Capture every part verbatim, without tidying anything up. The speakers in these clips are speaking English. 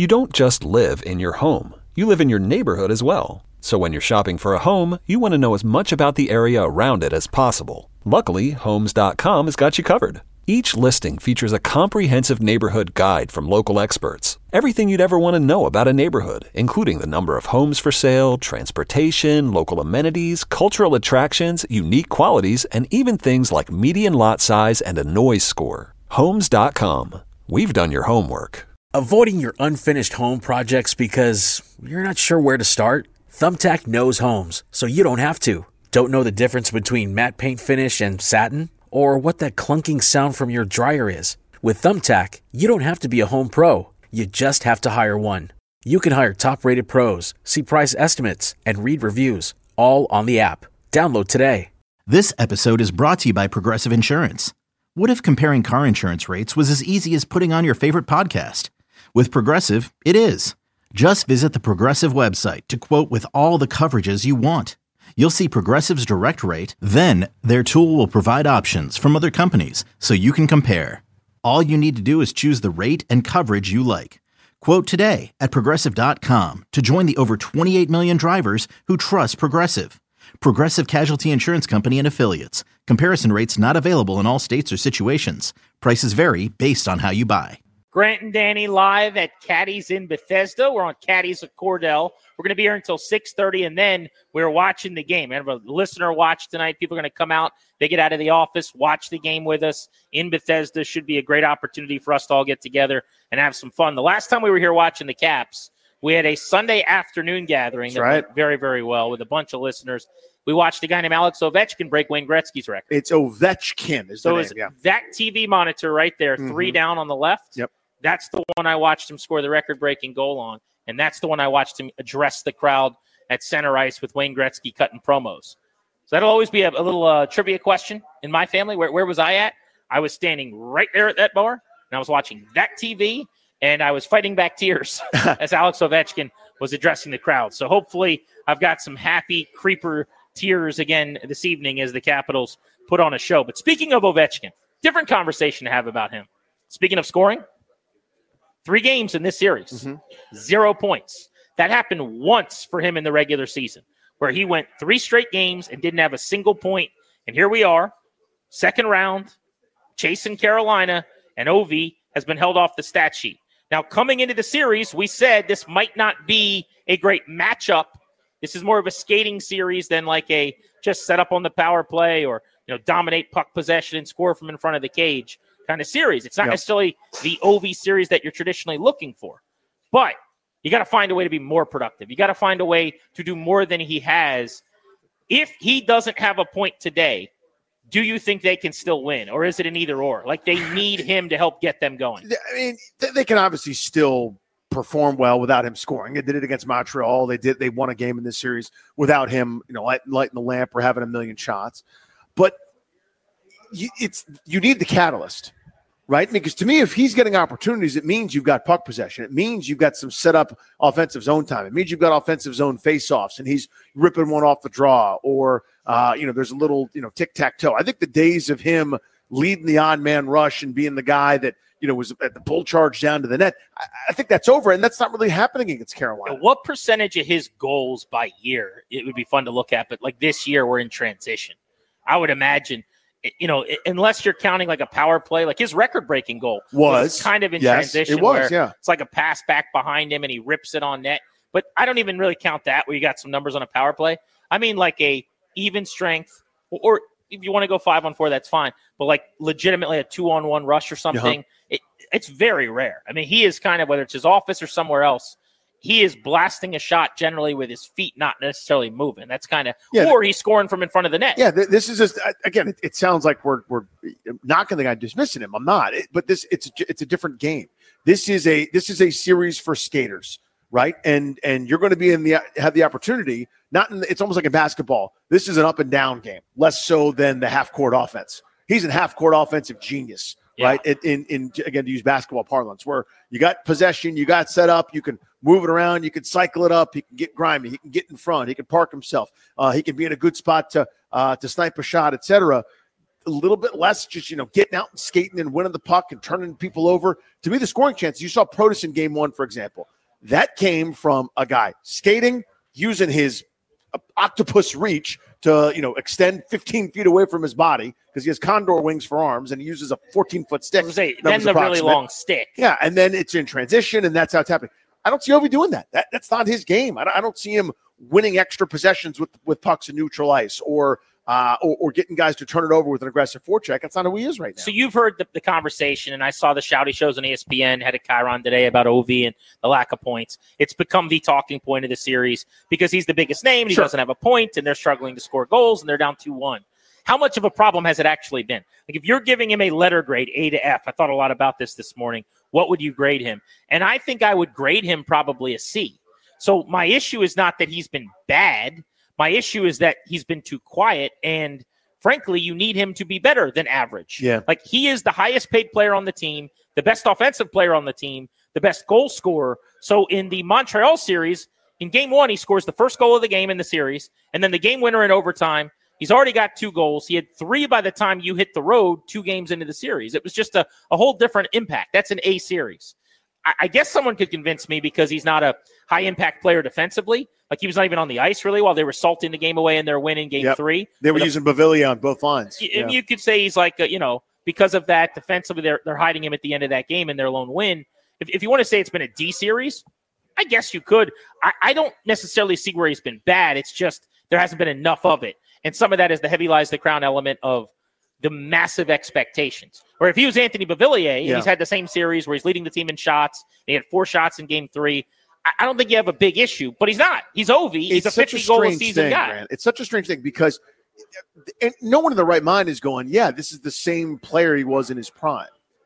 You don't just live in your home. You live in your neighborhood as well. So when you're shopping for a home, you want to know as much about the area around it as possible. Luckily, Homes dot com has got you covered. Each listing features a comprehensive neighborhood guide from local experts. Everything you'd ever want to know about a neighborhood, including the number of homes for sale, transportation, local amenities, cultural attractions, unique qualities, and even things like median lot size and a noise score. Homes dot com. We've done your homework. Avoiding your unfinished home projects because you're not sure where to start? Thumbtack knows homes, so you don't have to. Don't know the difference between matte paint finish and satin? Or what that clunking sound from your dryer is? With Thumbtack, you don't have to be a home pro. You just have to hire one. You can hire top-rated pros, see price estimates, and read reviews, all on the app. Download today. This episode is brought to you by Progressive Insurance. What if comparing car insurance rates was as easy as putting on your favorite podcast? With Progressive, it is. Just visit the Progressive website to quote with all the coverages you want. You'll see Progressive's direct rate, then their tool will provide options from other companies so you can compare. All you need to do is choose the rate and coverage you like. Quote today at Progressive dot com to join the over twenty-eight million drivers who trust Progressive. Progressive Casualty Insurance Company and Affiliates. Comparison rates not available in all states or situations. Prices vary based on how you buy. Grant and Danny live at Caddy's in Bethesda. We're on Caddy's at Cordell. We're going to be here until six thirty, and then we're watching the game. We have a listener watch tonight. People are going to come out. They get out of the office, watch the game with us in Bethesda. Should be a great opportunity for us to all get together and have some fun. The last time we were here watching the Caps, we had a Sunday afternoon gathering That's that right. went very, very well with a bunch of listeners. We watched a guy named Alex Ovechkin break Wayne Gretzky's record. It's Ovechkin is so the is name, yeah. that T V monitor right there, Mhm. three down on the left. Yep. That's the one I watched him score the record-breaking goal on, and that's the one I watched him address the crowd at center ice with Wayne Gretzky cutting promos. So that'll always be a, a little uh, trivia question in my family. Where, where was I at? I was standing right there at that bar, and I was watching that T V, and I was fighting back tears as Alex Ovechkin was addressing the crowd. So hopefully I've got some happy creeper tears again this evening as the Capitals put on a show. But speaking of Ovechkin, different conversation to have about him. Speaking of scoring, three games in this series, mm-hmm. zero points. That happened once for him in the regular season, where he went three straight games and didn't have a single point. And here we are, second round, chasing Carolina, and Ovi has been held off the stat sheet. Now, coming into the series, we said this might not be a great matchup. This is more of a skating series than like a just set up on the power play or, you know, dominate puck possession and score from in front of the cage kind of series. It's not yep. necessarily the Ovi series that you're traditionally looking for. But you got to find a way to be more productive. You got to find a way to do more than he has. If he doesn't have a point today, do you think they can still win? Or is it an either or? Like they need him to help get them going. I mean, they can obviously still perform well without him scoring. They did it against Montreal. They did. They won a game in this series without him, you know, light, lighting the lamp or having a million shots. But you, it's you need the catalyst, right? Because to me, if he's getting opportunities, it means you've got puck possession. It means you've got some set up offensive zone time. It means you've got offensive zone faceoffs, and he's ripping one off the draw, or uh, you know, there's a little you know tic tac toe. I think the days of him leading the odd man rush and being the guy that you know was at the pull charge down to the net, I, I think that's over, and that's not really happening against Carolina. What percentage of his goals by year? It would be fun to look at, but like this year, we're in transition. I would imagine. You know, unless you're counting like a power play, like his record-breaking goal was, was kind of in yes, transition. It was, yeah. It's like a pass back behind him and he rips it on net. But I don't even really count that where you got some numbers on a power play. I mean like a even strength, or if you want to go five on four, that's fine. But like legitimately a two-on-one rush or something, uh-huh. it, it's very rare. I mean, he is kind of, whether it's his office or somewhere else, he is blasting a shot generally with his feet not necessarily moving. That's kind of, yeah, or he's scoring from in front of the net. Yeah, this is just, again, it, it sounds like we're we're knocking the guy, dismissing him. I'm not, it, but this it's it's a different game. This is a this is a series for skaters, right? And and you're going to be in the have the opportunity. Not in the, it's almost like a basketball. This is an up and down game, less so than the half court offense. He's a half court offensive genius. Yeah. Right. In, in, in, again, to use basketball parlance, where you got possession, you got set up, you can move it around, you can cycle it up, he can get grimy, he can get in front, he can park himself, uh, he can be in a good spot to uh, to snipe a shot, et cetera. A little bit less just, you know, getting out and skating and winning the puck and turning people over. To me, the scoring chances, you saw Protas in game one, for example. that came from a guy skating, using his uh, octopus reach to, you know, extend fifteen feet away from his body because he has condor wings for arms and he uses a fourteen-foot stick. Say, then the really long stick. Yeah, and then it's in transition, and that's how it's happening. I don't see Ovi doing that. that that's not his game. I don't, I don't see him winning extra possessions with, with pucks in neutral ice or, uh, or or getting guys to turn it over with an aggressive forecheck. That's not who he is right now. So you've heard the, the conversation, and I saw the shouty shows on E S P N, had a Chiron today about Ovi and the lack of points. It's become the talking point of the series because he's the biggest name, and he Sure. doesn't have a point, and they're struggling to score goals, and they're down two one. How much of a problem has it actually been? Like if you're giving him a letter grade, A to F, I thought a lot about this this morning, what would you grade him? And I think I would grade him probably a C. So my issue is not that he's been bad. My issue is that he's been too quiet, and frankly, you need him to be better than average. Yeah. Like he is the highest paid player on the team, the best offensive player on the team, the best goal scorer. So in the Montreal series, in game one, he scores the first goal of the game in the series, and then the game winner in overtime. He's already got two goals. He had three by the time you hit the road two games into the series. It was just a, a whole different impact. That's an A series. I, I guess someone could convince me because he's not a high-impact player defensively. Like he was not even on the ice really while they were salting the game away in their win in game Yep. three. They were But using Bavilla on both lines. You, Yeah. you could say he's like, a, you know, because of that defensively, they're they're hiding him at the end of that game in their lone win. If, if you want to say it's been a D series, I guess you could. I, I don't necessarily see where he's been bad. It's just there hasn't been enough of it. And some of that is the heavy lies the crown element of the massive expectations. Or if he was Anthony Beauvillier, Yeah. and he's had the same series where he's leading the team in shots, he had four shots in game three, I, I don't think you have a big issue. But he's not. He's Ovi. He's It's a such a fifty-goal a strange season thing, guy. Grant. It's such a strange thing because and no one in their right mind is going, yeah, this is the same player he was in his prime.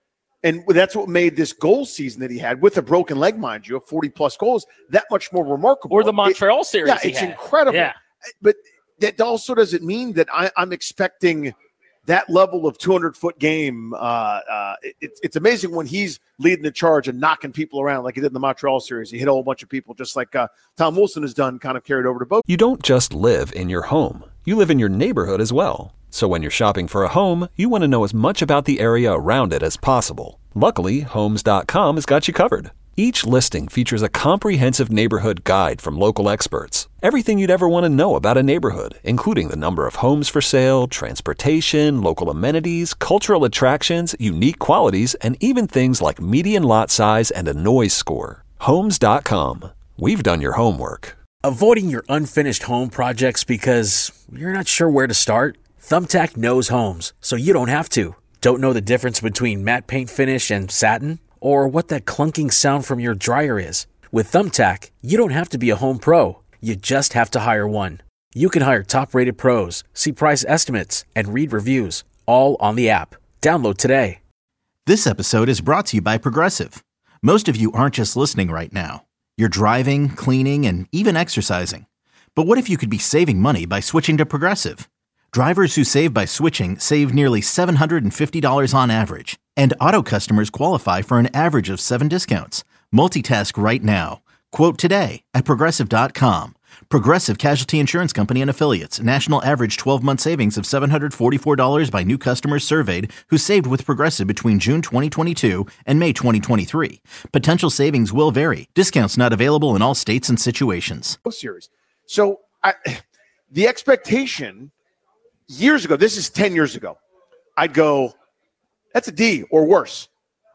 And that's what made this goal season that he had with a broken leg, mind you, of forty-plus goals, that much more remarkable. Or the It- Montreal series. yeah, he it's had. incredible. Yeah. But that also doesn't mean that I, I'm expecting that level of two hundred foot game. Uh, uh, it, it's it's amazing when he's leading the charge and knocking people around like he did in the Montreal series. He hit a whole bunch of people just like uh, Tom Wilson has done, kind of carried over to both. You don't just live in your home, you live in your neighborhood as well. So when you're shopping for a home, you want to know as much about the area around it as possible. Luckily, Homes dot com has got you covered. Each listing features a comprehensive neighborhood guide from local experts. Everything you'd ever want to know about a neighborhood, including the number of homes for sale, transportation, local amenities, cultural attractions, unique qualities, and even things like median lot size and a noise score. Homes dot com. We've done your homework. Avoiding your unfinished home projects because you're not sure where to start? Thumbtack knows homes, so you don't have to. Don't know the difference between matte paint finish and satin? Or what that clunking sound from your dryer is? With Thumbtack, you don't have to be a home pro. You just have to hire one. You can hire top-rated pros, see price estimates, and read reviews, all on the app. Download today. This episode is brought to you by Progressive. Most of you aren't just listening right now. You're driving, cleaning, and even exercising. But what if you could be saving money by switching to Progressive? Drivers who save by switching save nearly seven hundred fifty dollars on average. And auto customers qualify for an average of seven discounts. Multitask right now. Quote today at Progressive dot com. Progressive Casualty Insurance Company and Affiliates. National average twelve-month savings of seven hundred forty-four dollars by new customers surveyed who saved with Progressive between June twenty twenty-two and May twenty twenty-three. Potential savings will vary. Discounts not available in all states and situations. Series. So I, the expectation years ago, this is ten years ago, I'd go, that's a D or worse.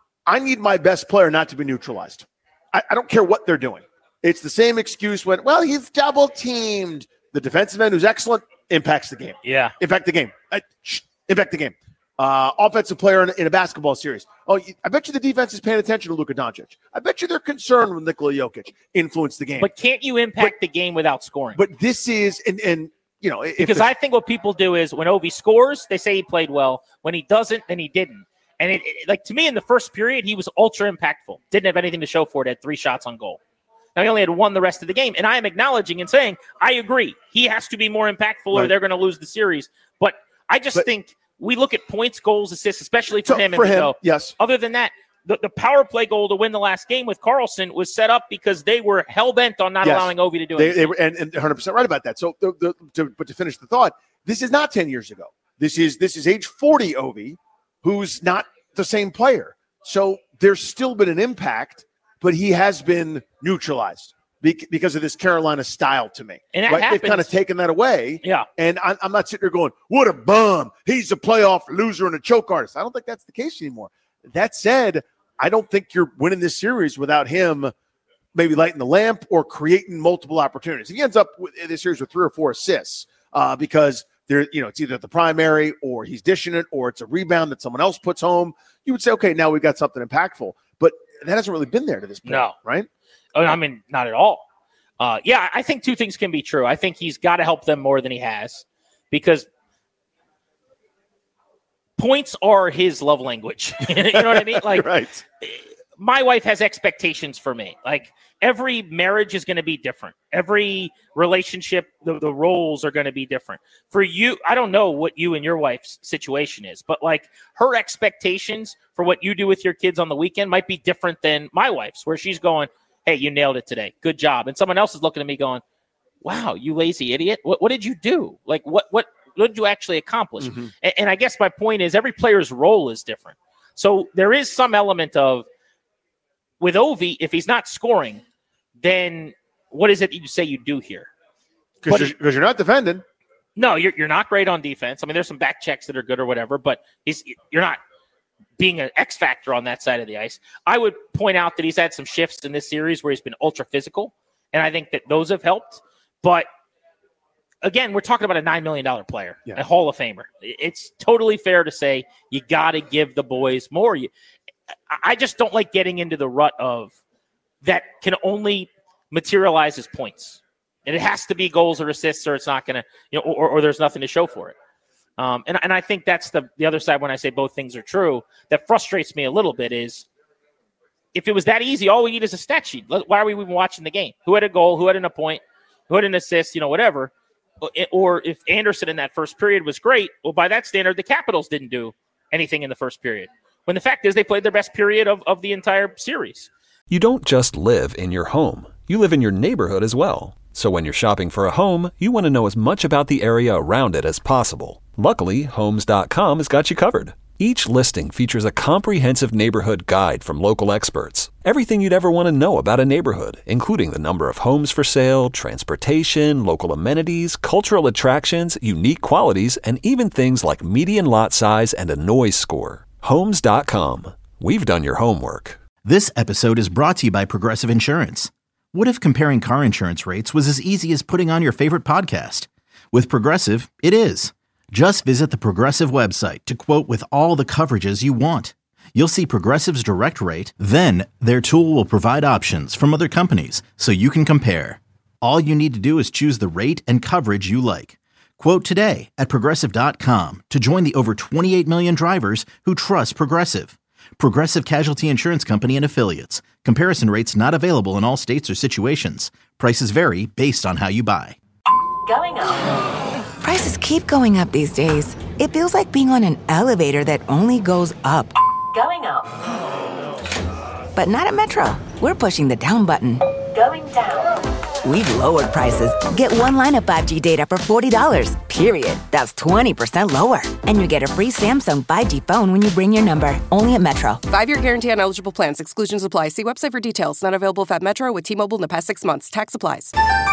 I need my best player not to be neutralized. I, I don't care what they're doing. It's the same excuse when, well, he's double teamed. The defensive end who's excellent impacts the game. Yeah. Impact the game. Uh, shh, impact the game. Uh, offensive player in, in a basketball series. Oh, I bet you the defense is paying attention to Luka Doncic. I bet you they're concerned with Nikola Jokic influence the game. But can't you impact But- the game without scoring? But this is, and, and you know, if Because the- I think what people do is when Ovi scores, they say he played well. When he doesn't, then he didn't. And it, it- like to me, in the first period, he was ultra impactful. Didn't have anything to show for it. Had three shots on goal. Now he only had one the rest of the game. And I am acknowledging and saying, I agree. He has to be more impactful or Right. they're going to lose the series. But I just But- think we look at points, goals, assists, especially for so him. for and we him, go, yes. other than that, the, the power play goal to win the last game with Carlson was set up because they were hell-bent on not Yes. allowing Ovi to do They, anything. they were, and, and one hundred percent right about that. So, the, the, to, but to finish the thought, this is not ten years ago. This is this is age forty Ovi, who's not the same player. So there's still been an impact but he has been neutralized because of this Carolina style to me. And that right? happens. They've kind of taken that away. Yeah. And I, I'm not sitting there going, what a bum. He's a playoff loser and a choke artist. I don't think that's the case anymore. That said, I don't think you're winning this series without him maybe lighting the lamp or creating multiple opportunities. If he ends up with this series with three or four assists uh, because there, you know, it's either the primary or he's dishing it or it's a rebound that someone else puts home, you would say, okay, now we've got something impactful. But that hasn't really been there to this point, no. right? Oh, I mean, not at all. Uh, yeah, I think two things can be true. I think he's got to help them more than he has because points are his love language. You know what I mean? Like, right. My wife has expectations for me. Like, every marriage is going to be different. Every relationship, the, the roles are going to be different. For you, I don't know what you and your wife's situation is, but like her expectations for what you do with your kids on the weekend might be different than my wife's, where she's going, hey, you nailed it today. Good job. And someone else is looking at me going, wow, you lazy idiot. What, what did you do? Like, what, what, what did you actually accomplish? Mm-hmm. And, and I guess my point is every player's role is different. So there is some element of, with Ovi, if he's not scoring, then what is it you say you do here? Because you're, you're not defending. No, you're you're not great on defense. I mean, there's some back checks that are good or whatever, but he's you're not being an X factor on that side of the ice. I would point out that he's had some shifts in this series where he's been ultra physical, and I think that those have helped. But again, we're talking about a nine million dollars player, yeah. a Hall of Famer. It's totally fair to say you got to give the boys more. You, I just don't like getting into the rut of that can only materialize as points. And it has to be goals or assists or it's not going to, you know, or, or there's nothing to show for it. Um, and, and I think that's the, the other side when I say both things are true. That frustrates me a little bit is if it was that easy, all we need is a stat sheet. Why are we even watching the game? Who had a goal? Who had a point? Who had an assist? You know, whatever. Or if Anderson in that first period was great, well, by that standard, the Capitals didn't do anything in the first period. When the fact is they played their best period of, of the entire series. You don't just live in your home. You live in your neighborhood as well. So when you're shopping for a home, you want to know as much about the area around it as possible. Luckily, Homes dot com has got you covered. Each listing features a comprehensive neighborhood guide from local experts. Everything you'd ever want to know about a neighborhood, including the number of homes for sale, transportation, local amenities, cultural attractions, unique qualities, and even things like median lot size and a noise score. Homes dot com. We've done your homework. This episode is brought to you by Progressive Insurance. What if comparing car insurance rates was as easy as putting on your favorite podcast? With Progressive, it is. Just visit the Progressive website to quote with all the coverages you want. You'll see Progressive's direct rate, then their tool will provide options from other companies so you can compare. All you need to do is choose the rate and coverage you like. Quote today at Progressive dot com to join the over twenty-eight million drivers who trust Progressive. Progressive Casualty Insurance Company and Affiliates. Comparison rates not available in all states or situations. Prices vary based on how you buy. Going up. Prices keep going up these days. It feels like being on an elevator that only goes up. Going up. But not at Metro. We're pushing the down button. Going down. We've lowered prices. Get one line of five G data for forty dollars, period. That's twenty percent lower. And you get a free Samsung five G phone when you bring your number. Only at Metro. Five-year guarantee on eligible plans. Exclusions apply. See website for details. Not available at Metro with T-Mobile in the past six months. Tax applies.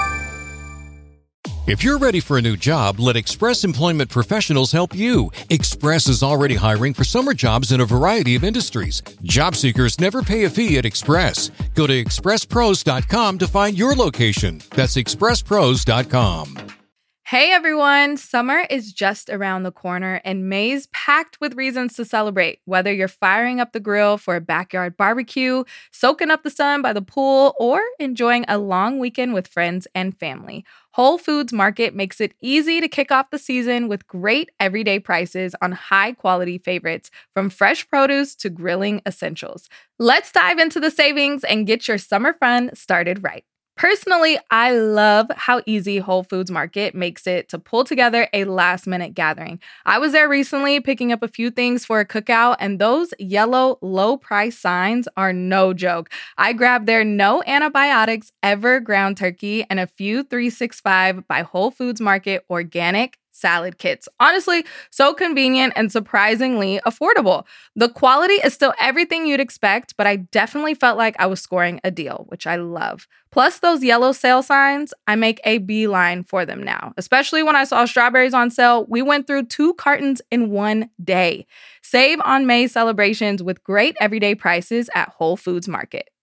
If you're ready for a new job, let Express Employment Professionals help you. Express is already hiring for summer jobs in a variety of industries. Job seekers never pay a fee at Express. Go to express pros dot com to find your location. That's express pros dot com. Hey everyone, summer is just around the corner and May's packed with reasons to celebrate. Whether you're firing up the grill for a backyard barbecue, soaking up the sun by the pool, or enjoying a long weekend with friends and family, Whole Foods Market makes it easy to kick off the season with great everyday prices on high-quality favorites, from fresh produce to grilling essentials. Let's dive into the savings and get your summer fun started right. Personally, I love how easy Whole Foods Market makes it to pull together a last-minute gathering. I was there recently picking up a few things for a cookout, and those yellow low-price signs are no joke. I grabbed their no antibiotics ever ground turkey and a few three sixty-five by Whole Foods Market organic salad kits. Honestly, so convenient and surprisingly affordable. The quality is still everything you'd expect, but I definitely felt like I was scoring a deal, which I love. Plus those yellow sale signs, I make a beeline for them now. Especially when I saw strawberries on sale, we went through two cartons in one day. Save on May celebrations with great everyday prices at Whole Foods Market.